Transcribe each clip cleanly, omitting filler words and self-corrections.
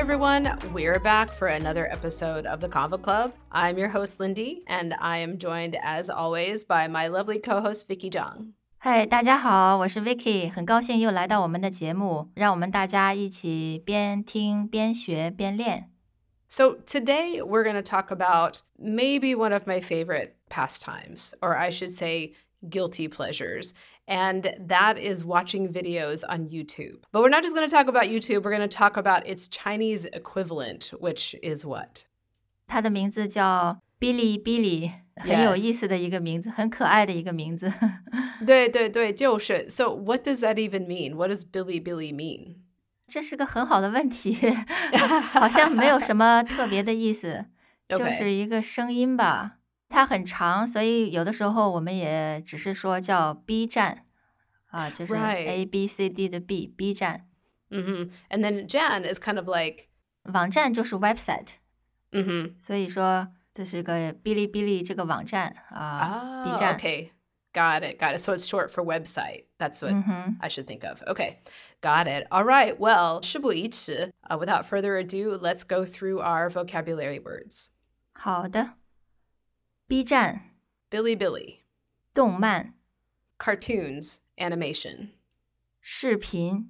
everyone, we're back for another episode of the Convo Club. I'm your host, Lindy, and I am joined, as always, by my lovely co-host, Vicky Zhang. 嗨，大家好，我是 Vicky， 很高兴又来到我们的节目，让我们大家一起边听边学边练。 So today we're going to talk about maybe one of my favorite pastimes, or I should say guilty pleasures, and that is watching videos on YouTube. But we're not just going to talk about YouTube, we're going to talk about its Chinese equivalent, which is what? 它的名字叫哔哩哔哩，很有意思的一个名字，很可爱的一个名字。 对对对，就是。So what does that even mean? What does Bilibili mean? 这是个很好的问题，好像没有什么特别的意思，就是一个声音吧。它很长，所以有的时候我们也只是说叫 B 站啊，就是 A B C D 的 B 站。 And then Jan is kind of like 网站就是 website。所以说这是个哔哩哔哩这个网站啊 B 站。 Okay.Got it. So it's short for website. That's what I should think of. Okay. Got it. All right. Well, 事不宜迟. Without further ado, let's go through our vocabulary words. 好的。B 站 Bilibili 动漫 Cartoons, animation 视频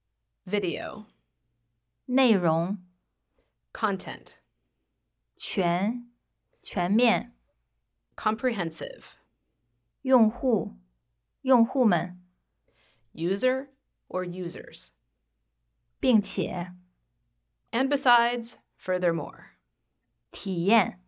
Video 内容 Content 全面 Comprehensive 用户们 User or users 并且 And besides, furthermore 体验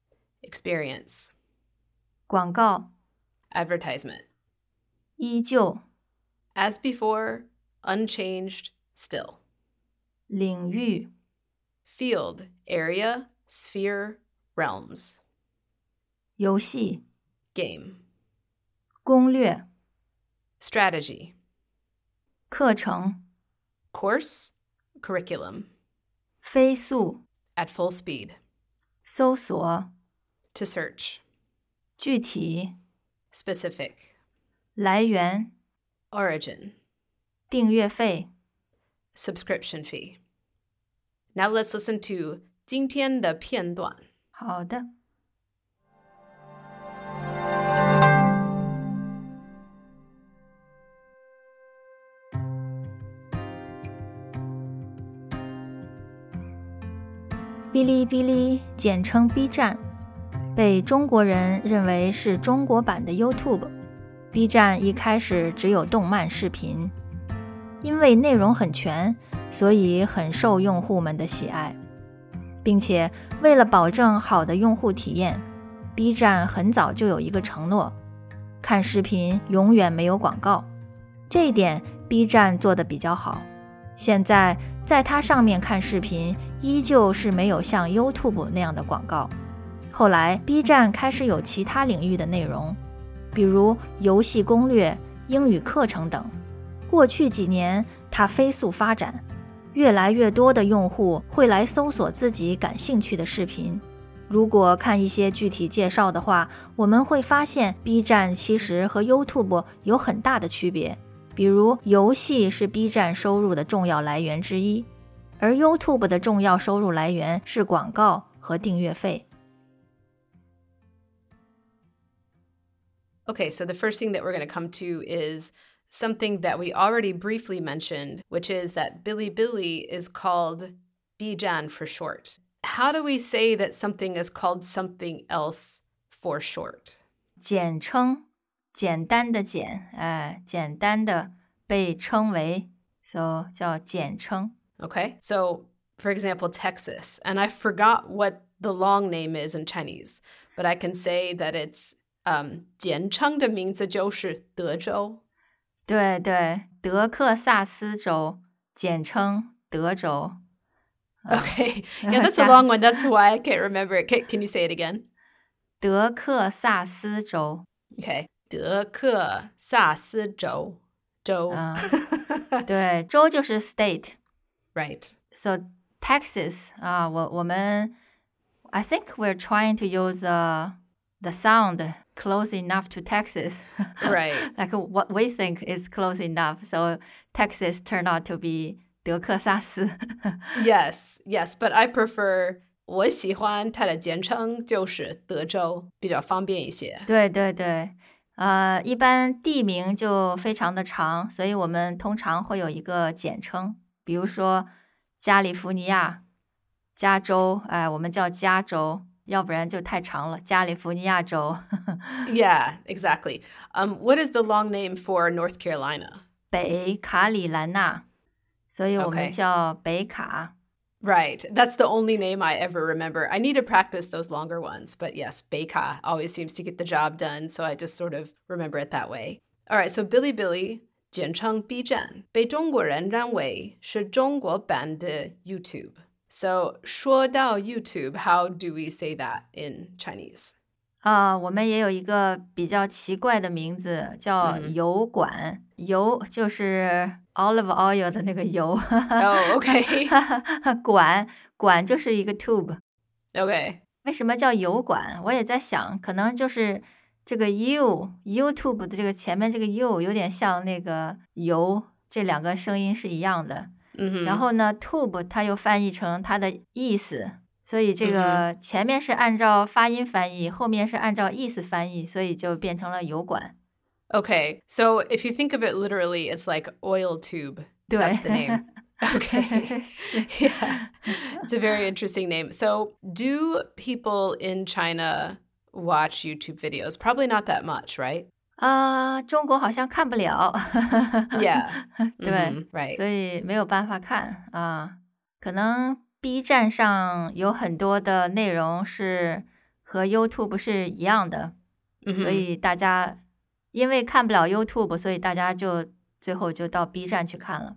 Experience 广告 Advertisement 依旧 As before, unchanged, still 领域 Field, area, sphere, realms 游戏 Game 攻略 Strategy 课程 Course, curriculum 飞速 At full speed 搜索 To search 具体 Specific 来源 Origin 订阅费 Subscription fee Now let's listen to 今天的片段好的哔哩哔哩简称 B 站，被中国人认为是中国版的 YouTube。B 站一开始只有动漫视频，因为内容很全，所以很受用户们的喜爱，并且为了保证好的用户体验， B 站很早就有一个承诺，看视频永远没有广告。这一点 B 站做得比较好，现在在它上面看视频依旧是没有像 YouTube 那样的广告。后来 B 站开始有其他领域的内容，比如游戏攻略、英语课程等。过去几年它飞速发展，越来越多的用户会来搜索自己感兴趣的视频。如果看一些具体介绍的话，我们会发现 B 站其实和 YouTube 有很大的区别。比如游戏是 B 站收入的重要来源之一，而 YouTube 的重要收入来源是广告和订阅费。 Okay, so the first thing that we're going to come to is something that we already briefly mentioned, which is that Bilibili is called Bijan for short. How do we say that something is called something else for short? 简称简单的简单的被称为 so 叫简称 Okay, so for example, Texas, and I forgot what the long name is in Chinese, but I can say that it's 简称的名字就是德州。 对对，德克萨斯州，简称德州。 Okay, yeah, that's a long one. That's why I can't remember it. Can you say it again? 德克萨斯州。 Okay, 德克萨斯州。州。 对，州就是 state. Right. So Texas, 我们 I think we're trying to use the sound close enough to Texas. Right. Like what we think is close enough. So Texas turned out to be 德克萨斯。 Yes, yes, but I prefer 我喜欢它的简称就是德州，比较方便一些。 对对对，一般地名就非常的长，所以我们通常会有一个简称，比如说加利福尼亚、加州，我们叫加州，要不然就太长了，加利福尼亚州。 Yeah, exactly. What is the long name for North Carolina? 北卡里兰纳，所以我们 Okay. 叫北卡。 Right. That's the only name I ever remember. I need to practice those longer ones. But yes, Beika always seems to get the job done. So I just sort of remember it that way. All right. So Bilibili, 简称 B 站，被中国人认为是中国版的 YouTube. So 说到 YouTube, how do we say that in Chinese? 我们也有一个比较奇怪的名字，叫油管。油就是 olive oil 的那个油。 Oh, okay. 管就是一个 tube。 Okay. 为什么叫油管？我也在想，可能就是这个 YouTube 的这个前面这个 U 有点像那个油，这两个声音是一样的。然后呢 tube 它又翻译成它的意思，所以这个前面是按照发音翻译，后面是按照意思翻译，所以就变成了油管。 Okay, so if you think of it literally, it's like oil tube. That's the name. Okay. Yeah. It's a very interesting name. So do people in China watch YouTube videos? Probably not that much, right? 中国好像看不了。 Yeah. 对， right. 所以没有办法看啊。可能 B 站上有很多的内容是和 YouTube 是一样的，所以大家因为看不了 YouTube， 所以大家就最后就到 B 站去看了。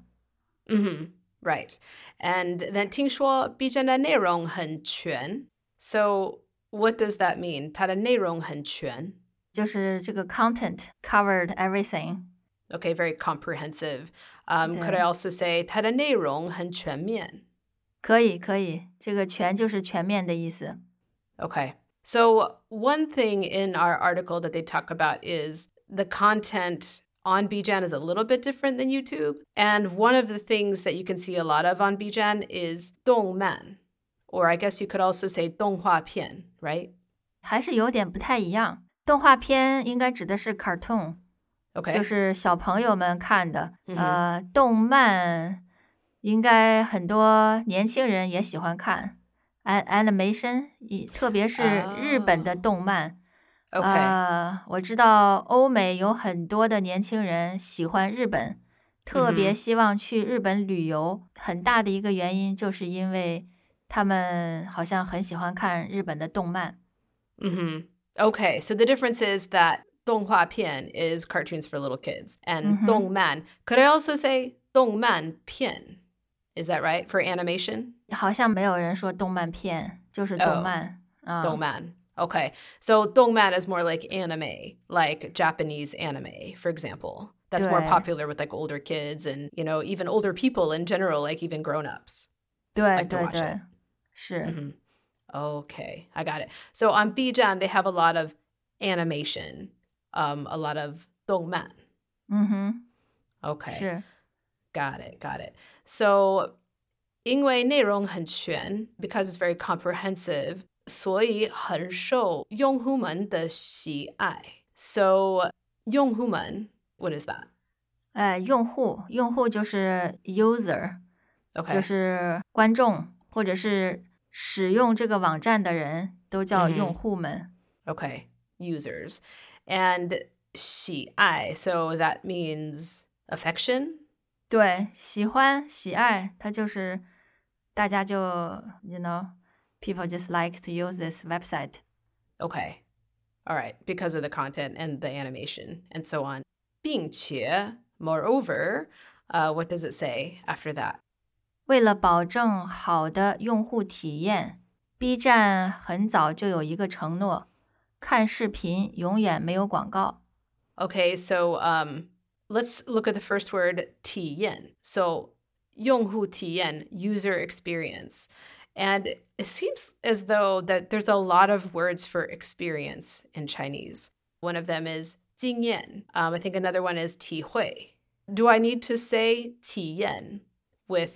Right. And then 听说 B 站的内容很全. So what does that mean? 它的内容很全。 就是这个 content covered everything. Okay, very comprehensive. Could I also say 它的内容很全面？ 可以，这个全就是全面的意思。 Okay. So one thing in our article that they talk about is the content on Bijan is a little bit different than YouTube. And one of the things that you can see a lot of on Bijan is 动漫, or I guess you could also say 动画片, right? 还是有点不太一样。动画片应该指的是 cartoon， Okay. 就是小朋友们看的。动漫应该很多年轻人也喜欢看 animation， 特别是日本的动漫。 Okay. 我知道欧美有很多的年轻人喜欢日本，特别希望去日本旅游。很大的一个原因就是因为他们好像很喜欢看日本的动漫。 Okay, so the difference is that 动画片 is cartoons for little kids, and 动漫, could I also say 动漫片? Is that right for animation? 好像没有人说动漫片，就是动漫。 动漫. Okay, so 动漫 is more like anime, like Japanese anime, for example. That's more popular with like older kids and, you know, even older people in general, like even grown-ups. 对对对，是。 Okay, I got it. So on Bijan, they have a lot of animation, a lot of 动漫. Okay. 是。 Got it. So 因为内容很全 because it's very comprehensive, 所以很受用户们的喜爱. So 用户们, what is that? 用户就是 user， Okay. 就是观众或者是使用这个网站的人都叫用户们。 Okay, users. And 喜爱, so that means affection? 对，喜欢喜爱，它就是大家就 you know people just like to use this website. Okay. All right, because of the content and the animation and so on. 并且 moreover, what does it say after that? 为了保证好的用户体验 ，B 站很早就有一个承诺，看视频永远没有广告。 Okay, so let's look at the first word, 体验. So 用户体验, user experience. And it seems as though that there's a lot of words for experience in Chinese. One of them is 经验. I think another one is 体会. Do I need to say 体验 with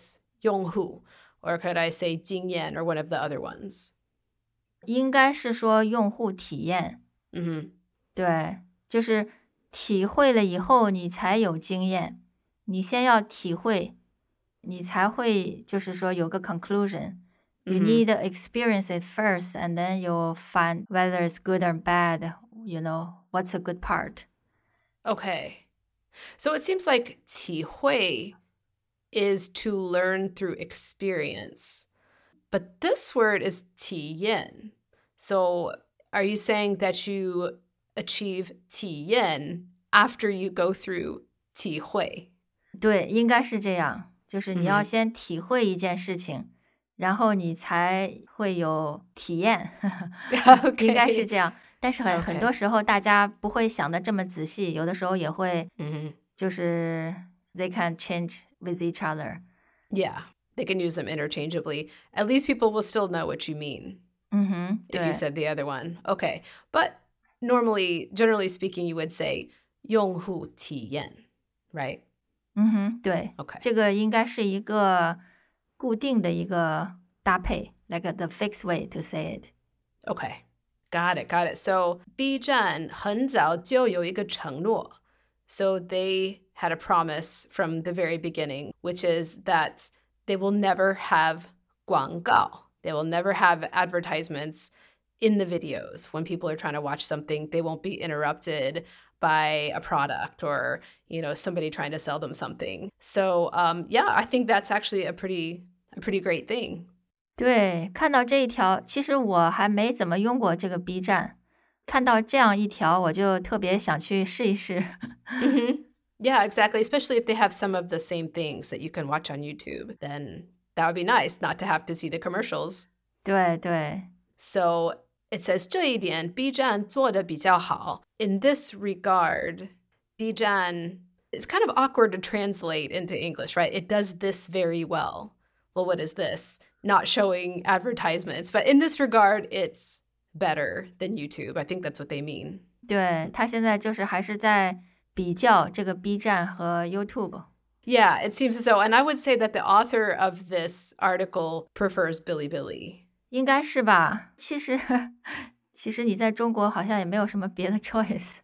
用户 or could I say 经验 or one of the other ones? 应该是说用户体验。对，就是体会了以后你才有经验，你先要体会，你才会就是说有个 conclusion. You need to experience it first, and then you'll find whether it's good or bad, what's a good part. Okay. So it seems like 体会 is to learn through experience. But this word is 体验. So are you saying that you achieve 体验 after you go through 体会？ 对，应该是这样，就是你要先体会一件事情，然后你才会有体验。 Okay. 应该是这样。但是很多时候大家不会想得这么仔细，有的时候也会就是 they can change with each other. Yeah, they can use them interchangeably. At least people will still know what you mean if you said the other one. Okay, but normally, generally speaking, you would say 用户体验, right? 对。 Okay. 这个应该是一个固定的一个搭配 like the fixed way to say it. Okay. Got it. So B 站很早就有一个承诺. So they had a promise from the very beginning, which is that they will never have 广告. They will never have advertisements in the videos. When people are trying to watch something, they won't be interrupted by a product or, somebody trying to sell them something. So, yeah, I think that's actually a pretty great thing. 对，看到这一条，其实我还没怎么用过这个 B 站，看到这样一条，我就特别想去试一试。 Yeah, exactly. Especially if they have some of the same things that you can watch on YouTube, then that would be nice not to have to see the commercials. 对对。 So it says 这一点 B 站做得比较好. In this regard, B 站, it's kind of awkward to translate into English, right? It does this very well. Well, what is this? Not showing advertisements. But in this regard, it's better than YouTube. I think that's what they mean. 对，他现在就是还是在比较这个 B 站和 YouTube. Yeah, it seems so. And I would say that the author of this article prefers Bilibili. 应该是吧？其实你在中国好像也没有什么别的 choice.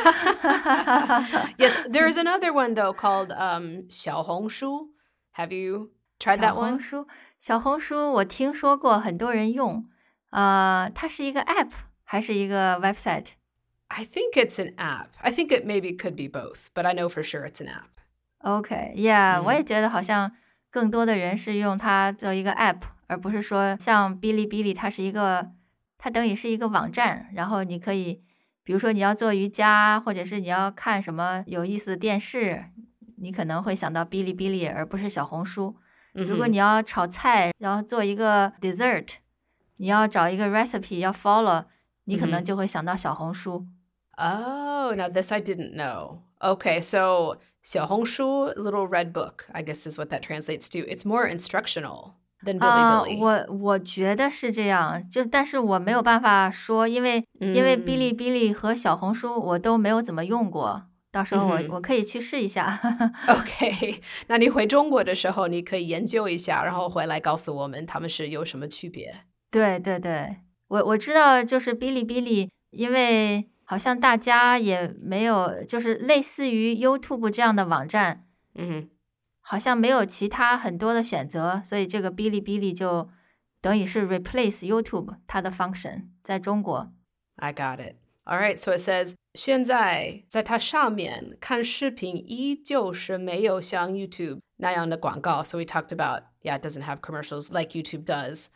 Yes, there is another one though called 小红书. Have you tried that one? 小红书我听说过，很多人用。它是一个 app 还是一个 website? I think it's an app. I think it maybe could be both, but I know for sure it's an app. Okay, yeah, 我也觉得好像更多的人是用它做一个 app， 而不是说像哔哩哔哩，它等于是一个网站，然后你可以，比如说你要做瑜伽，或者是你要看什么有意思的电视，你可能会想到哔哩哔哩，而不是小红书。如果你要炒菜，然后做一个 dessert， 你要找一个 recipe 要 follow， 你可能就会想到小红书。 Oh, now this I didn't know. Okay, so 小红书, little red book, I guess is what that translates to. It's more instructional than Bilibili. 我觉得是这样，但是我没有办法说，因为哔哩哔哩和小红书我都没有怎么用过。到时候我可以去试一下。 OK， 那你回中国的时候，你可以研究一下，然后回来告诉我们他们是有什么区别。 对对对，我知道，就是哔哩哔哩，因为好像大家也没有，就是类似于 YouTube 这样的网站，好像没有其他很多的选择，所以这个哔哩哔哩就等于是 replace YouTube 它的 function 在中国。 I got it. All right, so it says 现在在它上面看视频依旧是没有像 YouTube 那样的广告. So we talked about, it doesn't have commercials like YouTube does.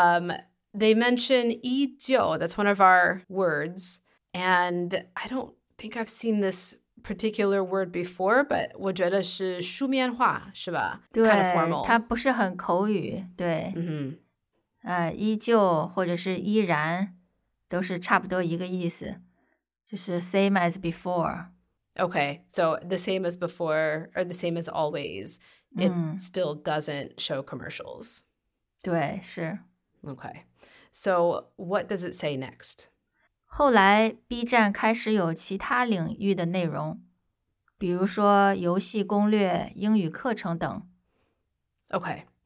They mention 依旧, that's one of our words. And I don't think I've seen this particular word before, but 我觉得是书面话，是吧？ 对， kind of formal. 它不是很口语，对。依旧或者是依然都是差不多一个意思，就是 same as before. Okay, so the same as before or the same as always, it still doesn't show commercials. 对，是。 Okay, so what does it say next? 后来 B 站开始有其他领域的内容，比如说游戏攻略、英语课程等。 Okay,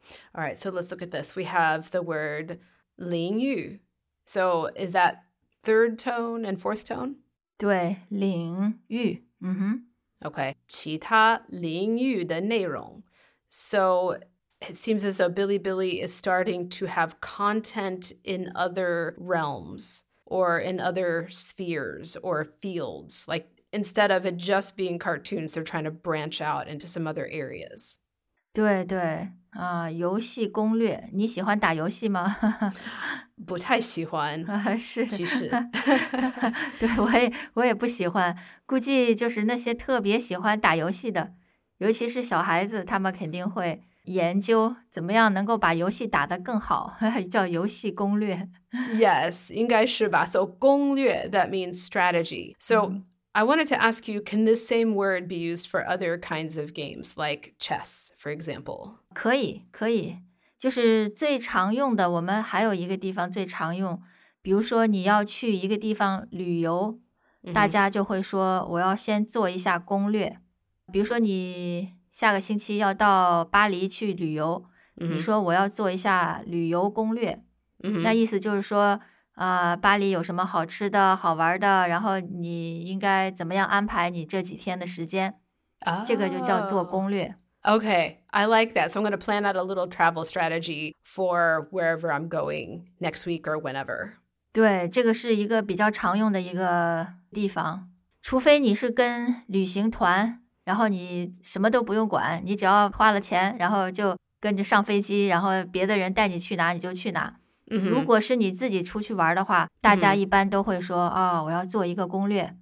All right, so let's look at this. We have the word 淋雨. So is that third tone and fourth tone? 对，领域。 Okay. 其他淋雨的内容. So it seems as though Bilibili is starting to have content in other realms or in other spheres or fields. Like instead of it just being cartoons, they're trying to branch out into some other areas. 对对游戏攻略，你喜欢打游戏吗？ 不太喜欢， 是， 其实。 对，我也不喜欢，估计就是那些特别喜欢打游戏的，尤其是小孩子，他们肯定会研究怎么样能够把游戏打得更好，叫游戏攻略。 Yes, 应该是吧。So 攻略 that means strategy. So I wanted to ask you, can this same word be used for other kinds of games like chess, for example? 可以，就是最常用的，我们还有一个地方最常用，比如说你要去一个地方旅游，大家就会说我要先做一下攻略。比如说你下个星期要到巴黎去旅游，你说我要做一下旅游攻略，那意思就是说巴黎有什么好吃的好玩的，然后你应该怎么样安排你这几天的时间，这个就叫做攻略。 Okay, I like that. So I'm going to plan out a little travel strategy for wherever I'm going next week or whenever. 对，这个是一个比较常用的一个地方，除非你是跟旅行团，然后你什么都不用管，你只要花了钱，然后就跟着上飞机，然后别的人带你去哪你就去哪。如果是你自己出去玩的话，大家一般都会说我要做一个攻略。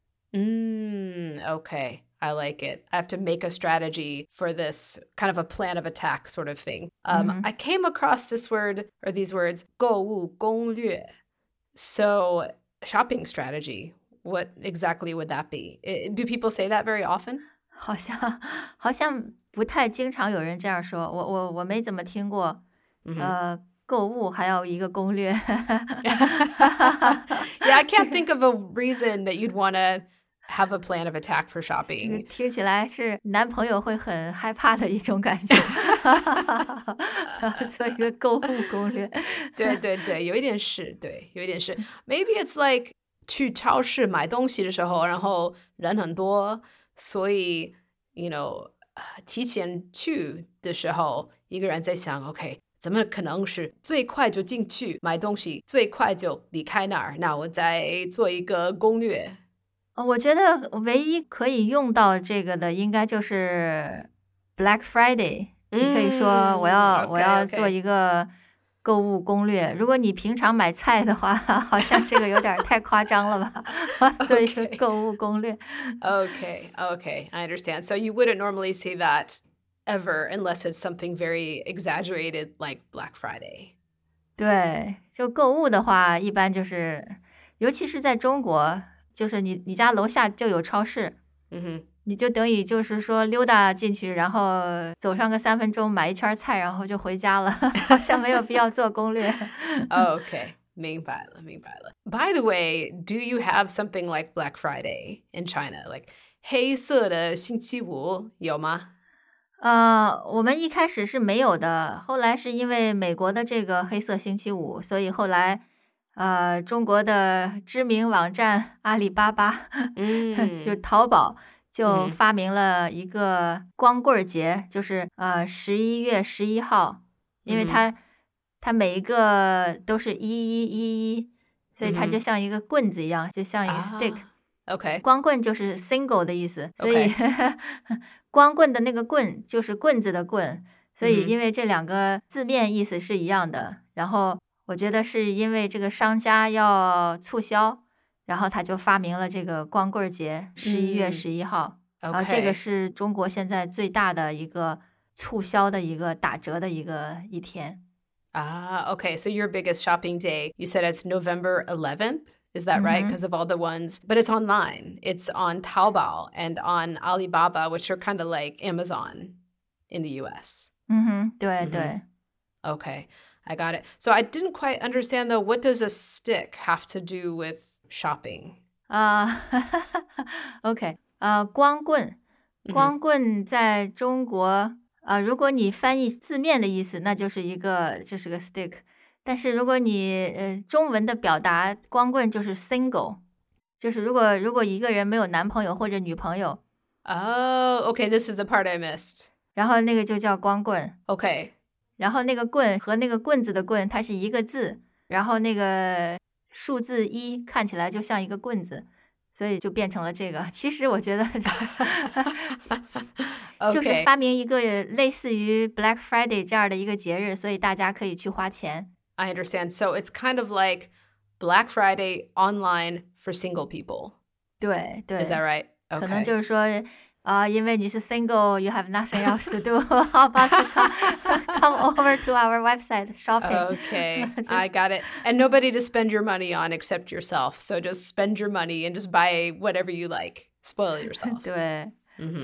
Okay. I like it. I have to make a strategy for this kind of a plan of attack sort of thing. I came across this word or these words, 购物攻略. So shopping strategy, what exactly would that be? Do people say that very often? 好像不太经常有人这样说，我没怎么听过。购物还要一个攻略。 Yeah, I can't think of a reason that you'd want to have a plan of attack for shopping. 听起来是男朋友会很害怕的一种感觉。做一个购物攻略。 对，有一点是，对，有一点是。Maybe it's like 去超市买东西的时候，然后人很多，所以 提前去的时候，一个人在想 OK 怎么可能是最快就进去买东西，最快就离开那儿，那我再做一个攻略。 我觉得唯一可以用到这个的应该就是 Black Friday。你可以说我要做一个购物攻略。如果你平常买菜的话，好像这个有点太夸张了吧。做一个购物攻略。 Okay, I understand. So you wouldn't normally say that ever unless it's something very exaggerated like Black Friday. 对，就购物的话一般就是尤其是在中国，就是你家楼下就有超市，你就等于就是说溜达进去，然后走上个3分钟买一圈菜，然后就回家了，好像没有必要做攻略。 Okay, 明白了。By the way, do you have something like Black Friday in China? Like 黑色的星期五有吗？ 我们一开始是没有的，后来是因为美国的这个黑色星期五，所以后来中国的知名网站阿里巴巴就淘宝就发明了一个光棍节，就是11月11号，因为它每一个都是1111，所以它就像一个棍子一样，就像一个 stick。Okay. 光棍就是 single 的意思，所以光棍的那个棍就是棍子的棍，所以因为这两个字面意思是一样的，然后我觉得是因为这个商家要促销，然后他就发明了这个光棍节，11月11号。这个是中国现在最大的一个促销的一个打折的一天。 Okay. So your biggest shopping day, you said it's November 11th? Is that right? Because of all the ones, but it's online. It's on Taobao and on Alibaba, which are kind of like Amazon in the US. 对。 Okay, I got it. So I didn't quite understand though, what does a stick have to do with shopping? OK, 光棍在中国如果你翻译字面的意思，那就是就是个 stick。但是如果你中文的表达光棍就是 single， 就是如果一个人没有男朋友或者女朋友。 Oh, okay, this is the part I missed. 然后那个就叫光棍。 Okay. 然后那个棍和那个棍子的棍，它是一个字，然后那个数字1看起来就像一个棍子，所以就变成了这个。其实我觉得就是发明一个类似于 Black Friday 这样的一个节日，所以大家可以去花钱。 I understand. So it's kind of like Black Friday online for single people. 对对。 Is that right? Okay. 可能就是说因为你是 single, you have nothing else to do. How about you come over to our website shopping? Okay, I got it. And nobody to spend your money on except yourself. So just spend your money and just buy whatever you like. Spoil yourself. 对。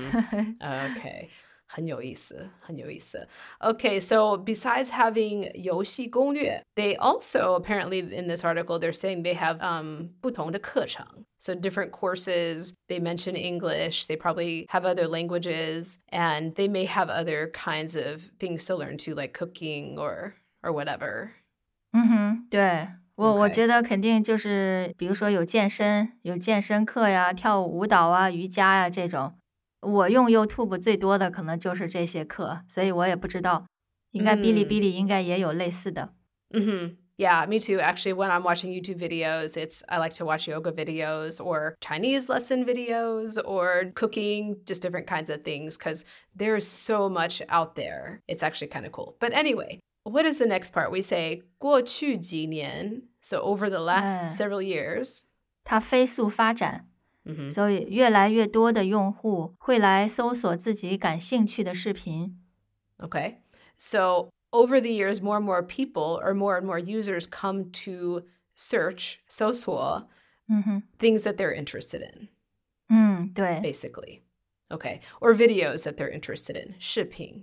Okay. 很有意思，很有意思。Okay, so besides having 游戏攻略, they also, apparently in this article, they're saying they have 不同的课程. So different courses, they mention English, they probably have other languages, and they may have other kinds of things to learn too, like cooking or whatever. 对。我觉得肯定就是比如说有健身课呀，跳舞舞蹈啊，瑜伽呀这种。我用 YouTube 最多的可能就是这些课，所以我也不知道，应该哔哩哔哩应该也有类似的。 Yeah, me too. Actually, when I'm watching YouTube videos, I like to watch yoga videos or Chinese lesson videos or cooking, just different kinds of things because there's so much out there. It's actually kind of cool. But anyway, what is the next part? We say 过去几年, so over the last several years. 它飞速发展。所以越来越多的用户会来搜索自己感兴趣的视频。 Okay. So over the years, more and more people or more and more users come to search 搜索 things that they're interested in. 对。 Basically. Okay. Or videos that they're interested in. 视频.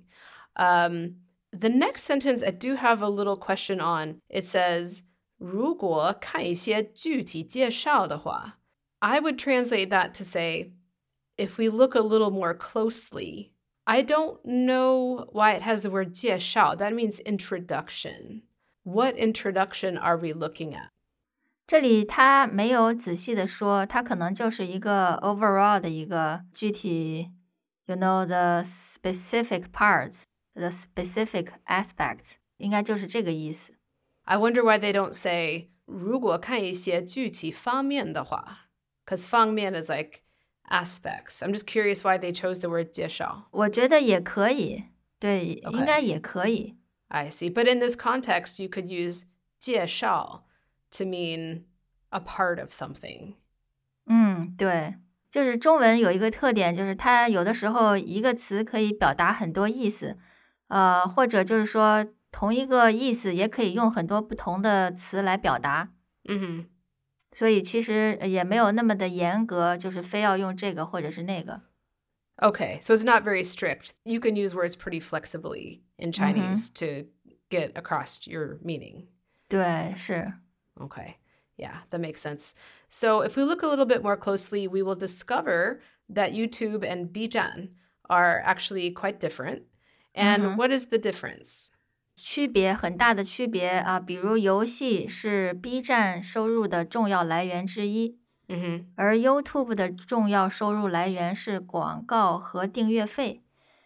The next sentence I do have a little question on. It says, 如果看一些具体介绍的话 I would translate that to say, if we look a little more closely, I don't know why it has the word 介绍. That means introduction. What introduction are we looking at? 这里他没有仔细的说，他可能就是一个 overall 的一个具体 you know, the specific parts, the specific aspects, 应该就是这个意思。 I wonder why they don't say, 如果看一些具体方面的话. Because 方面 is like aspects. I'm just curious why they chose the word 介绍. 我觉得也可以，对，应该也可以。 I see. But in this context, you could use 介绍 to mean a part of something. 对，就是中文有一个特点，就是它有的时候一个词可以表达很多意思，或者就是说同一个意思也可以用很多不同的词来表达。所以其实也没有那么的严格，就是非要用这个或者是那个。 Okay, so it's not very strict. You can use words pretty flexibly in Chinese to get across your meaning. 对，是。 Okay, yeah, that makes sense. So if we look a little bit more closely, we will discover that YouTube and B站 are actually quite different. And what is the difference? 区别很大的区别啊，比如游戏是 B 站收入的重要来源之一，而 YouTube 的重要收入来源是广告和订阅费。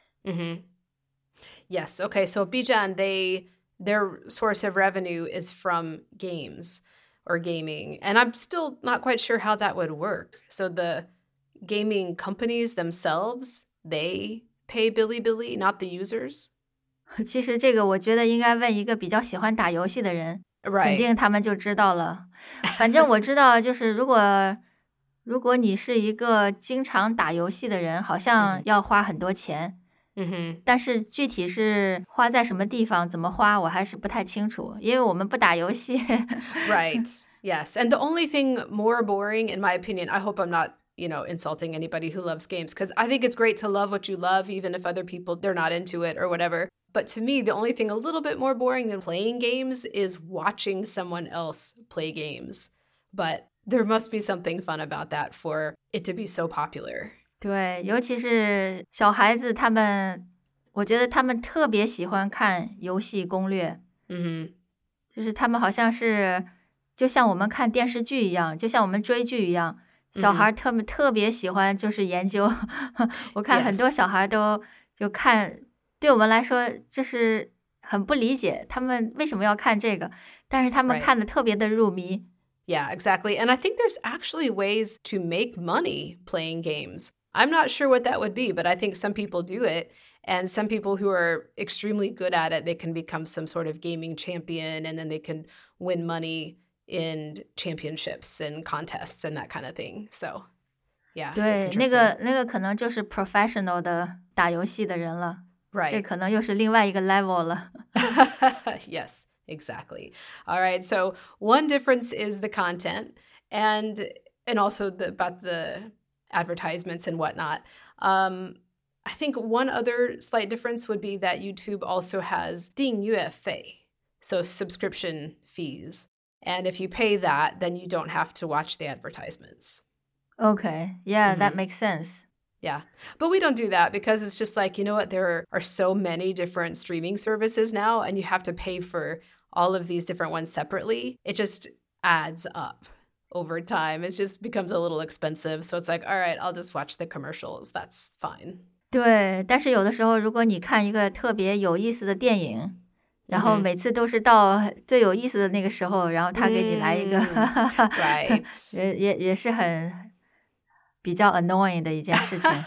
Yes, okay, so B 站 their source of revenue is from games or gaming, and I'm still not quite sure how that would work. So the gaming companies themselves, they pay Bilibili, not the users? 其实这个我觉得应该问一个比较喜欢打游戏的人，肯定他们就知道了。反正我知道，就是如果你是一个经常打游戏的人，好像要花很多钱。但是具体是花在什么地方，怎么花，我还是不太清楚，因为我们不打游戏。 Right. Yes. And the only thing more boring, in my opinion, I hope I'm not insulting anybody who loves games, because I think it's great to love what you love, even if other people, they're not into it or whatever. But to me, the only thing a little bit more boring than playing games is watching someone else play games. But there must be something fun about that for it to be so popular. 对，尤其是小孩子他们， 我觉得他们特别喜欢看游戏攻略，就是他们好像是就像我们看电视剧一样，就像我们追剧一样，小孩他们特别喜欢就是研究我看很多小孩都就看，对我们来说就是很不理解他们为什么要看这个，但是他们看的特别的入迷。 Yeah, exactly. And I think there's actually ways to make money playing games. I'm not sure what that would be, but I think some people do it. And some people who are extremely good at it, they can become some sort of gaming champion, and then they can win money in championships and contests and that kind of thing. So, yeah, 对，那个可能就是 professional 的打游戏的人了。 Right. 这可能又是另外一个 level 了。 Yes, exactly. All right. So one difference is the content and also about the advertisements and whatnot. I think one other slight difference would be that YouTube also has 订阅费, so subscription fees. And if you pay that, then you don't have to watch the advertisements. Okay. Yeah, that makes sense. Yeah. But we don't do that because it's just like, you know what, there are so many different streaming services now, and you have to pay for all of these different ones separately. It just adds up over time. It just becomes a little expensive. So it's like, all right, I'll just watch the commercials. That's fine. 对，但是有的时候如果你看一个特别有意思的电影，然后每次都是到最有意思的那个时候，然后他给你来一个 right. 也是很比较 annoying 的一件事情。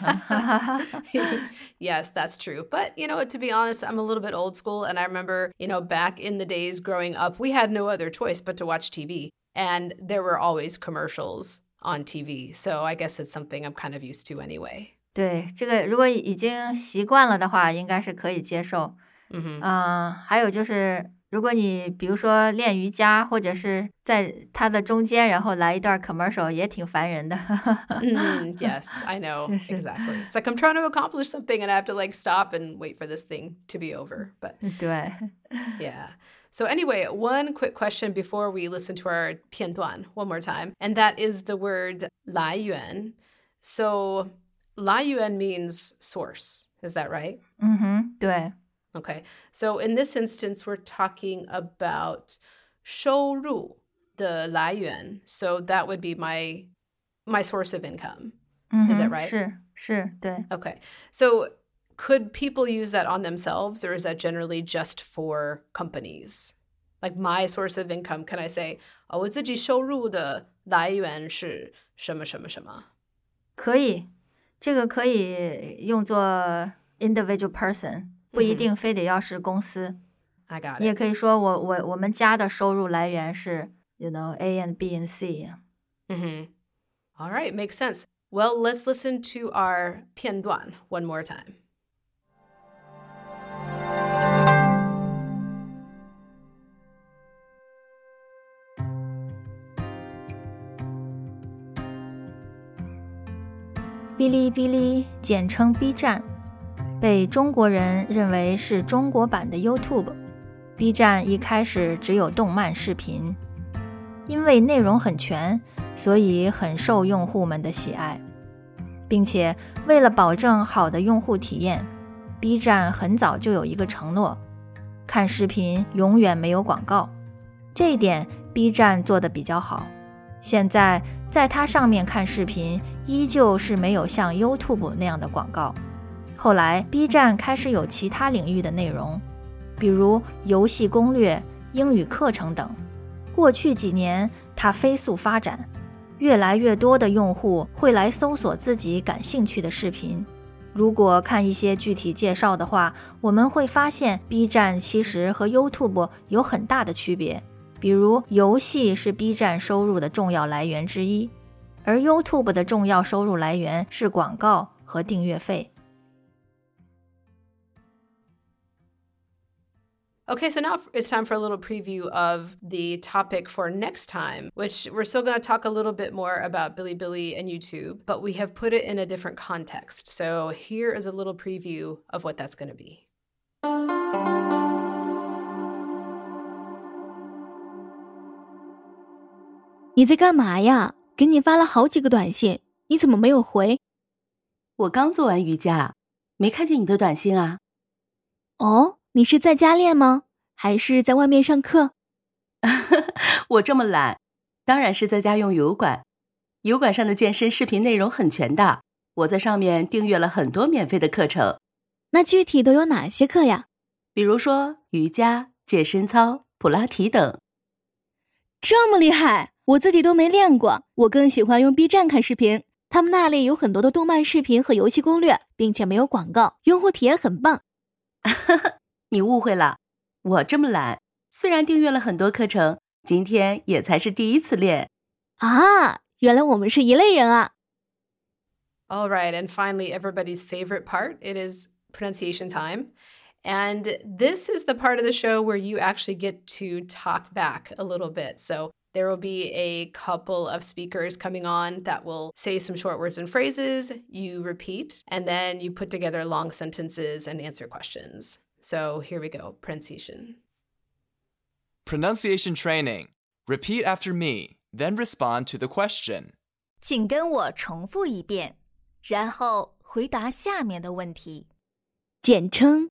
Yes, that's true. But, you know, to be honest, I'm a little bit old school. And I remember, you know, back in the days growing up, we had no other choice but to watch TV. And there were always commercials on TV. So I guess it's something I'm kind of used to anyway. 对，这个如果已经习惯了的话，应该是可以接受。还有就是，如果你比如说练瑜伽，或者是在它的中间，然后来一段 commercial， 也挺烦人的。 Yes, I know. Exactly. It's like I'm trying to accomplish something and I have to like stop and wait for this thing to be over. But 对 yeah. So anyway, one quick question before we listen to our 片段 one more time, and that is the word 来源. So 来源 means source. Is that right? 对。 Okay. So in this instance, we're talking about 收入的来源. So that would be my source of income. Is that right? 是，对。 Okay. So could people use that on themselves, or is that generally just for companies? Like my source of income, can I say, 我自己收入的来源是什么什么什么？ 可以，这个可以用作 individual person， 不一定非得要是公司。 I got it. 你也可以说我们家的收入来源是 you know A and B and C. All right, makes sense. Well, let's listen to our 片段 one more time. 哔哩哔哩，简称 B 站，被中国人认为是中国版的 YouTube。B 站一开始只有动漫视频，因为内容很全，所以很受用户们的喜爱，并且为了保证好的用户体验， B 站很早就有一个承诺：看视频永远没有广告。这一点 B 站做得比较好。现在在它上面看视频依旧是没有像 YouTube 那样的广告。后来 B 站开始有其他领域的内容，比如游戏攻略、英语课程等。过去几年它飞速发展，越来越多的用户会来搜索自己感兴趣的视频。如果看一些具体介绍的话，我们会发现 B 站其实和 YouTube 有很大的区别。比如游戏是 B 站收入的重要来源之一，而 YouTube 的重要收入来源是广告和订阅费。 Okay, so now it's time for a little preview of the topic for next time, which we're still going to talk a little bit more about Bilibili and YouTube, but we have put it in a different context. So here is a little preview of what that's going to be. 你在干嘛呀？给你发了好几个短信，你怎么没有回？ 我刚做完瑜伽，没看见你的短信啊。 哦，你是在家练吗？还是在外面上课？ 我这么懒，当然是在家用油管。油管上的健身视频内容很全的，我在上面订阅了很多免费的课程。 那具体都有哪些课呀？ 比如说瑜伽、健身操、普拉提等。 这么厉害，我自己都没练过。我更喜欢用 B 站看视频，他们那里有很多的动漫视频和游戏攻略，并且没有广告，用户体验很棒。 你误会了，我这么懒，虽然订阅了很多课程，今天也才是第一次练。 啊，原来我们是一类人啊。 All right, and finally, everybody's favorite part, it is pronunciation time. And this is the part of the show where you actually get to talk back a little bit. So there will be a couple of speakers coming on that will say some short words and phrases, you repeat, and then you put together long sentences and answer questions. So here we go, pronunciation. Pronunciation training. Repeat after me, then respond to the question. 请跟我重复一遍，然后回答下面的问题。 简称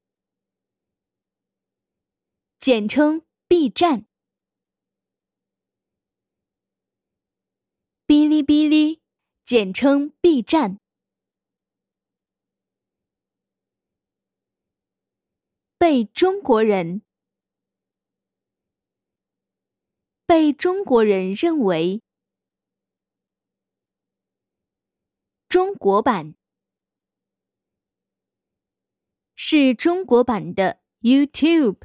B 站，哔哩哔哩，简称 B 站。被中国人认为中国版是中国版的 YouTube。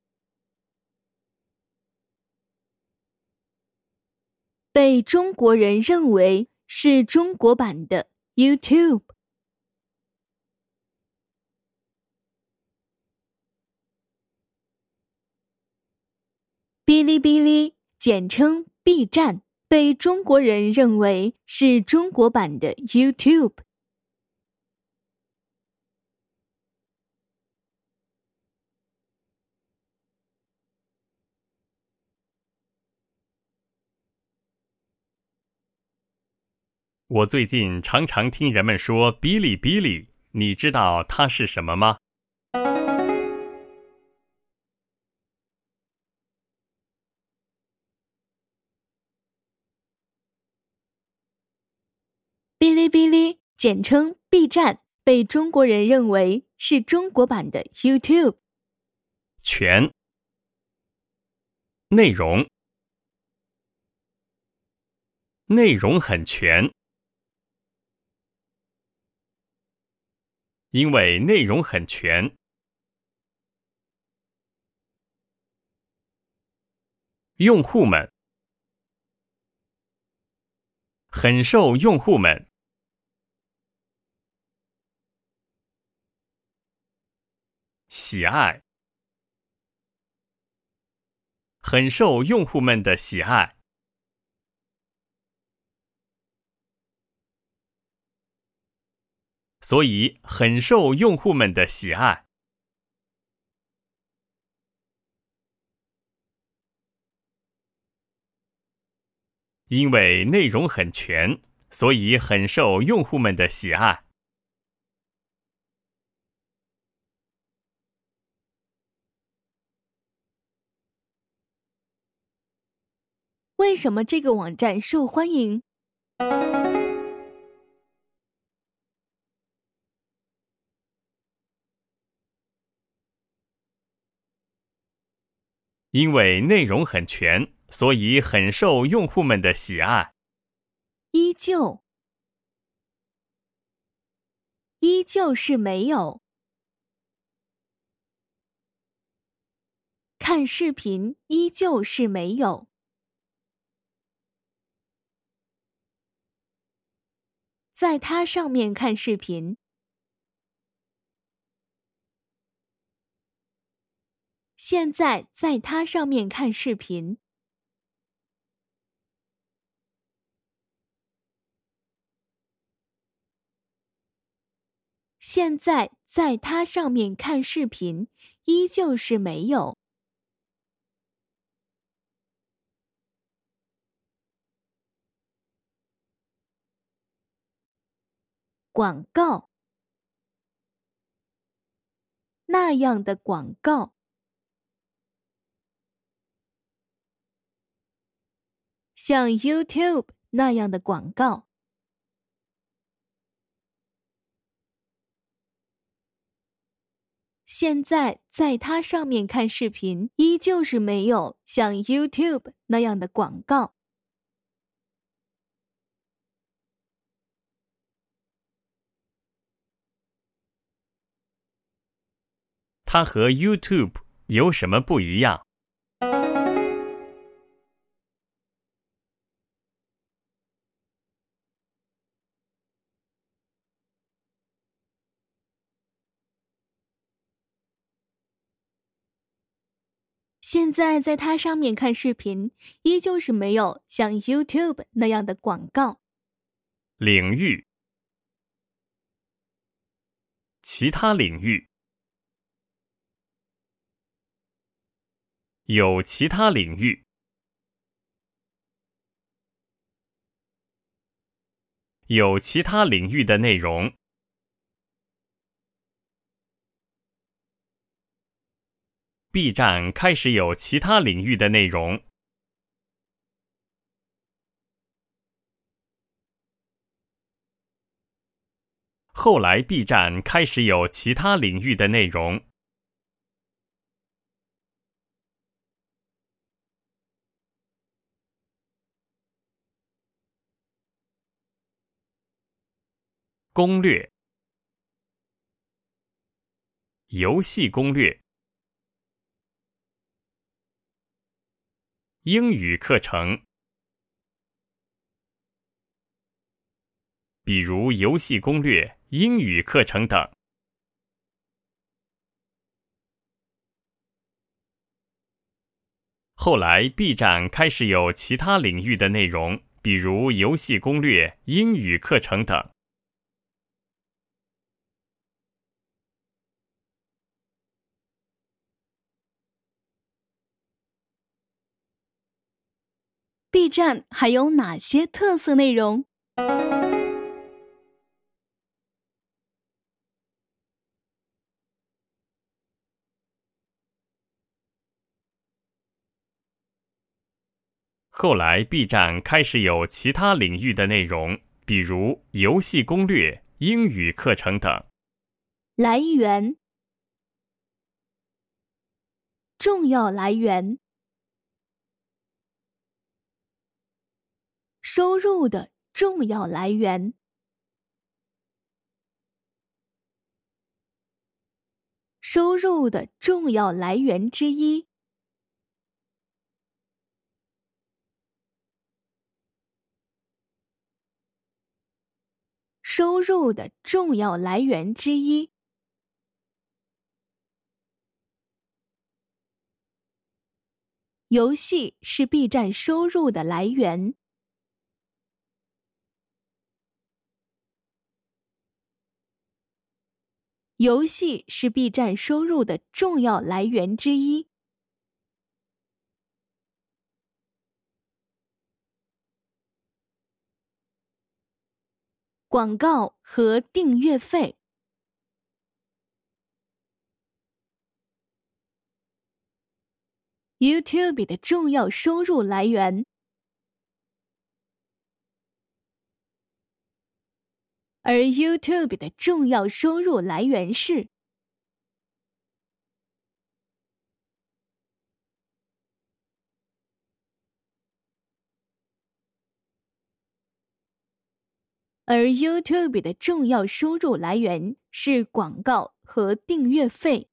被中国人认为是中国版的 YouTube。哔哩哔哩，简称 B 站，被中国人认为是中国版的 YouTube。 我最近常常听人们说哔哩哔哩，你知道它是什么吗？ 哔哩哔哩，简称 B 站，被中国人认为是中国版的 YouTube。 全内容很全，因为内容很全。用户们很受用户们喜爱，很受用户们的喜爱。所以很受用户们的喜爱。因为内容很全，所以很受用户们的喜爱。 为什么这个网站受欢迎？ 因为内容很全，所以很受用户们的喜爱。 依旧是没有。看视频依旧是没有。在它上面看视频。现在在它上面看视频。现在在它上面看视频，依旧是没有。广告。 那样的广告。像 YouTube 那样的广告。现在在它上面看视频，依旧是没有像 YouTube 那样的广告。 它和 YouTube 有什么不一样？ 现在在它上面看视频，依旧是没有像 YouTube 那样的广告。 领域，其他领域，有其他领域，有其他领域的内容。B 站开始有其他领域的内容。后来 B 站开始有其他领域的内容。攻略，游戏攻略，英语课程，比如游戏攻略、英语课程等。后来 B 站开始有其他领域的内容，比如游戏攻略、英语课程等。 B 站还有哪些特色内容？ 后来 B 站开始有其他领域的内容，比如游戏攻略、英语课程等。 来源，重要来源，收入的重要来源，收入的重要来源之一。收入的重要来源之一。游戏是 B 站收入的来源。游戏是 B 站收入的重要来源之一。广告和订阅费。YouTube 的重要收入来源，而 YouTube 的重要收入来源是而 YouTube 的重要收入来源是广告和订阅费。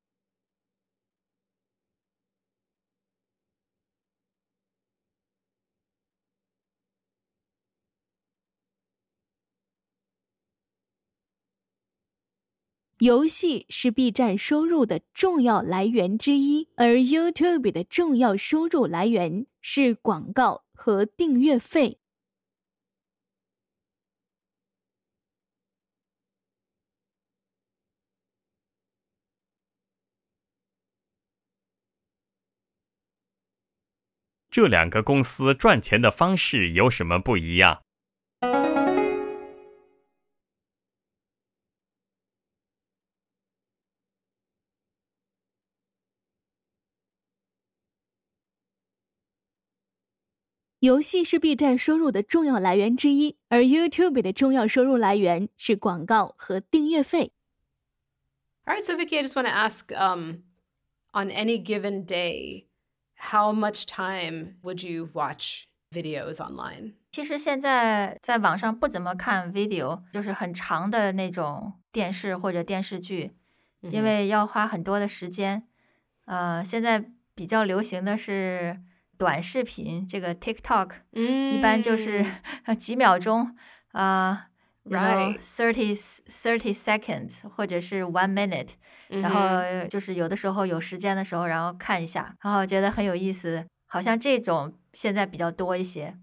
游戏是 B 站收入的重要来源之一，而 YouTube 的重要收入来源是广告和订阅费。 这两个公司赚钱的方式有什么不一样？ 游戏是 B 站收入的重要来源之一，而 YouTube 的重要收入来源是广告和订阅费。 All right, so Vicky, I just want to ask, on any given day, how much time would you watch videos online? 其实现在在网上不怎么看 video， 就是很长的那种电视或者电视剧，因为要花很多的时间。现在比较流行的是短视频，这个 TikTok，一般就是几秒钟 Right. 30 seconds 或者是 1 minute，然后就是有的时候有时间的时候，然后看一下，然后觉得很有意思，好像这种现在比较多一些。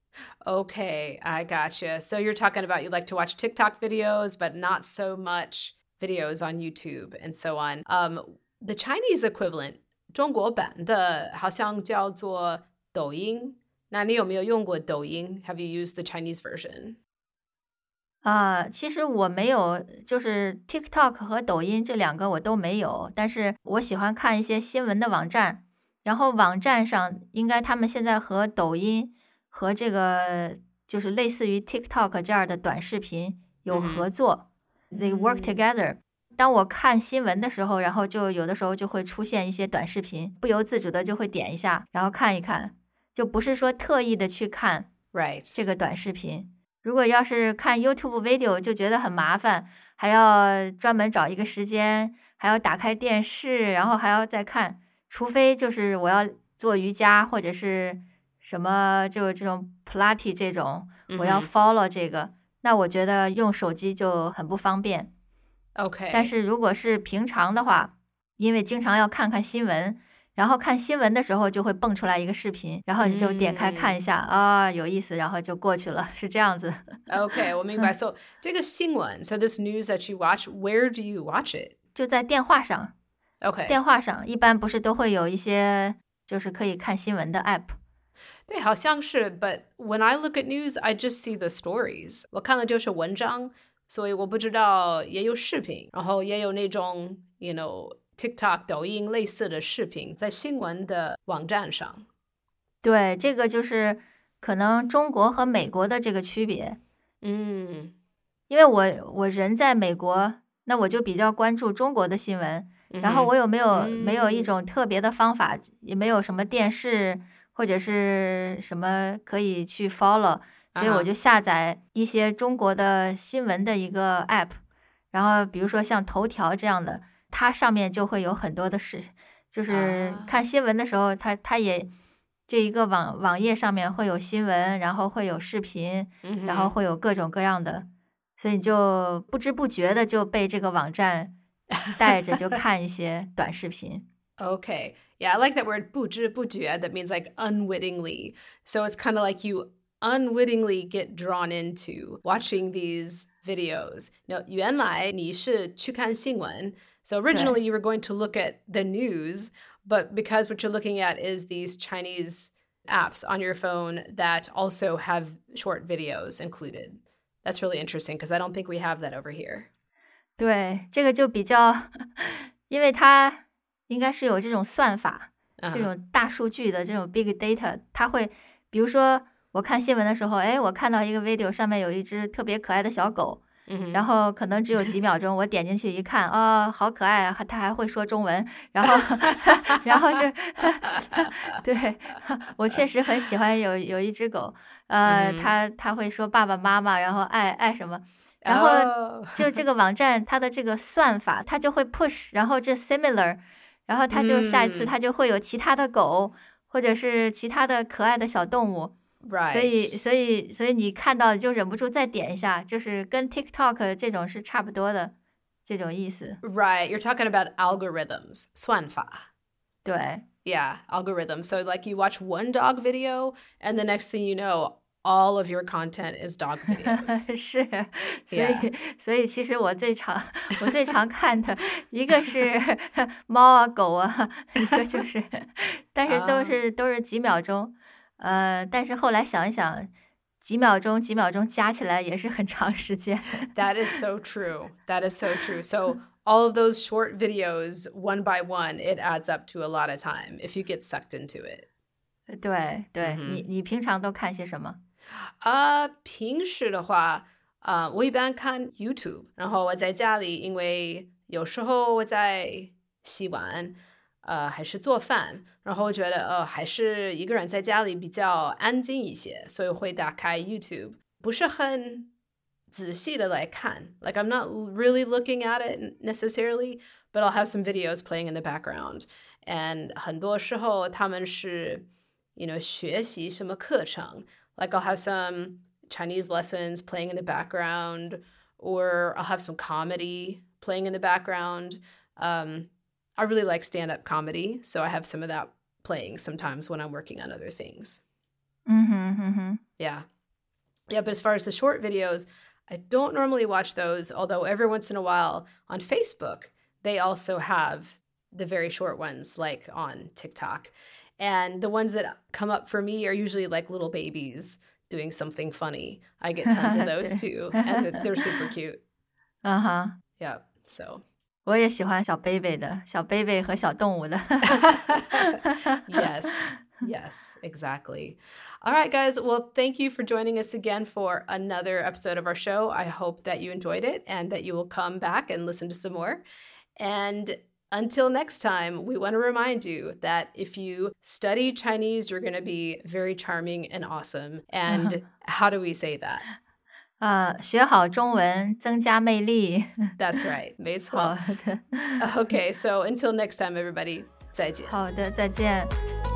Okay, I gotcha. So you're talking about you like to watch TikTok videos, but not so much videos on YouTube and so on. The Chinese equivalent, 中国版的好像叫做抖音。那你有没有用过抖音？ Have you used the Chinese version? 其实我没有，就是 TikTok 和抖音这两个我都没有，但是我喜欢看一些新闻的网站，然后网站上应该他们现在和抖音和这个就是类似于 TikTok 这样的短视频有合作，they work together。当我看新闻的时候，然后就有的时候就会出现一些短视频，不由自主的就会点一下，然后看一看，就不是说特意的去看这个短视频。如果要是看 YouTube video 就觉得很麻烦，还要专门找一个时间，还要打开电视，然后还要再看，除非就是我要做瑜伽或者是什么就这种 Pilates 这种，我要 follow 这个，那我觉得用手机就很不方便。 Okay. 但是如果是平常的话，因为经常要看看新闻，然后看新闻的时候就会蹦出来一个视频，然后你就点开看一下，有意思，然后就过去了，是这样子。 Okay, 我明白。So 这个新闻 so this news that you watch, where do you watch it? 就在电话上。 Okay. 电话上一般不是都会有一些就是可以看新闻的 app。 对，好像是 but when I look at news, I just see the stories. 我看的就是文章，所以我不知道也有视频，然后也有那种 TikTok 抖音类似的视频在新闻的网站上。 对，这个就是可能中国和美国的这个区别。因为我人在美国，那我就比较关注中国的新闻，然后我有没有一种特别的方法，也没有什么电视或者是什么可以去 follow，所以我就下载一些中国的新闻的一个 app， 然后比如说像头条这样的，它上面就会有很多的事，就是看新闻的时候，它也这一个网页上面会有新闻，然后会有视频，然后会有各种各样的，所以你就不知不觉的就被这个网站带着就看一些短视频。 Okay. Yeah, I like that word 不知不觉 that means like unwittingly. So it's kind of like you unwittingly get drawn into watching these videos. Now, 原来你是去看新闻. So originally you were going to look at the news, but because what you're looking at is these Chinese apps on your phone that also have short videos included. That's really interesting because I don't think we have that over here. 对，这个就比较，因为它应该是有这种算法，这种大数据的这种 big data， 它会，比如说我看新闻的时候，我看到一个 video 上面有一只特别可爱的小狗，然后可能只有几秒钟，我点进去一看，好可爱啊，它还会说中文，然后是，对，我确实很喜欢有一只狗，它会说爸爸妈妈，然后爱什么。然后就这个网站它的这个算法，它就会 push， 然后这 similar， 然后它就下一次它就会有其他的狗，或者是其他的可爱的小动物。 Right. 所以你看到就忍不住再点一下，就是跟 TikTok 这种是差不多的这种意思。 Right. You're talking about algorithms. 算法。 对。 Yeah, algorithms. So like you watch one dog video and the next thing you know, all of your content is dog videos. 是，所以其实我最常看的一个是猫啊狗啊，一个就是，但是都是几秒钟，但是后来想一想，几秒钟加起来也是很长时间。 That is so true. That is so true. So all of those short videos, one by one, it adds up to a lot of time if you get sucked into it. 对对，你平常都看些什么？ 平时的话，我一般看 YouTube， 然后我在家里，因为有时候我在洗碗，还是做饭，然后我觉得还是一个人在家里比较安静一些，所以我会打开 YouTube， 不是很仔细的来看。Like I'm not really looking at it necessarily, but I'll have some videos playing in the background. And 很多时候他们是学习什么课程。Like I'll have some Chinese lessons playing in the background, or I'll have some comedy playing in the background. I really like stand-up comedy, so I have some of that playing sometimes when I'm working on other things. Yeah. Yeah, but as far as the short videos, I don't normally watch those, although every once in a while on Facebook, they also have the very short ones, like on TikTok. And the ones that come up for me are usually like little babies doing something funny. I get tons of those too, and they're super cute. Yeah, so. 我也喜欢小贝贝的，小贝贝和小动物的。 Yes, exactly. All right, guys. Well, thank you for joining us again for another episode of our show. I hope that you enjoyed it and that you will come back and listen to some more. And until next time, we want to remind you that if you study Chinese, you're going to be very charming and awesome. And how do we say that? 学好中文，增加魅力。 That's right. 没错。Okay, so until next time, everybody. 再见。 好的，再见。